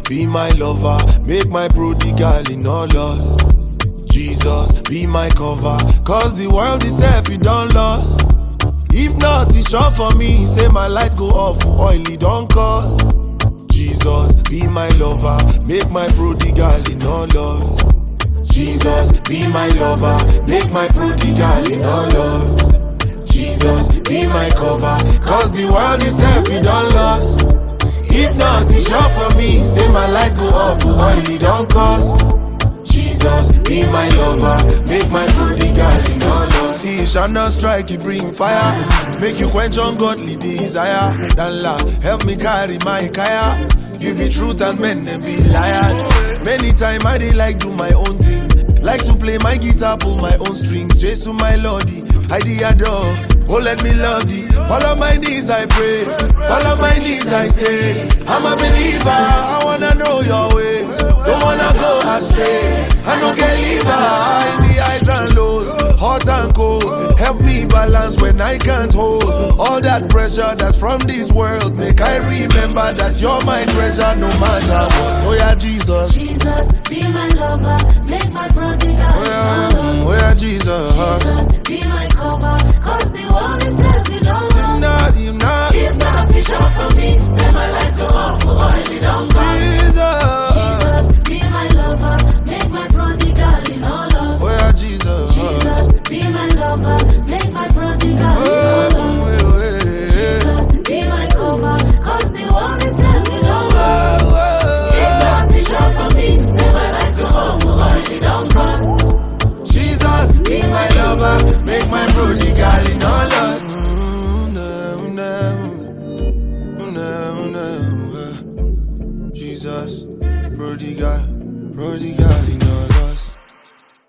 be my lover, make my prodigal in all lost. Jesus, be my cover, cause the world itself it done lost. If not, it's sure for me, say my light go off, oil it don't cost. Jesus, be my lover, make my prodigal in all lost. Jesus, be my lover, make my prodigal in all lost. Jesus, be my cover, cause the world itself it done lost. If not, it's sure for me, say my light go off, oil it don't cost. Jesus, be my lover, make my prodigal in all lost. He shall not strike, he bring fire, make you quench ungodly desire. Dan la, help me carry my kaya. You be truth and men them be liars. Many times I dey like do my own thing, like to play my guitar, pull my own strings. Jesus my Lordy, I dey adore. Oh, let me love thee. Fall on my knees, I pray. Fall on my knees, I say, I'm a believer. I wanna know your ways. Don't wanna go astray. I don't get liver in the highs and lows, hot and cold. Help me balance when I can't hold all that pressure that's from this world. Make I remember that you're my treasure, no matter what. Oh yeah, Jesus. Jesus, be my lover, make my prodigal. Oh yeah, Jesus. Jesus, be my cover, cause the world is heavy, don't lost. You not. If not, it's sure for me, say my life go off, oil it don't cost. Jesus, be my lover, make my prodigal in all lost. Oh yeah, Jesus. Jesus, be my lover, make my prodigal in all lost. Jesus, be my cover, cause the world is heavy, don't lost. If not, it's sure for me, say my life go off, oil it don't cost. Jesus, be my lover, make my prodigal in all lost. Jesus, prodigal in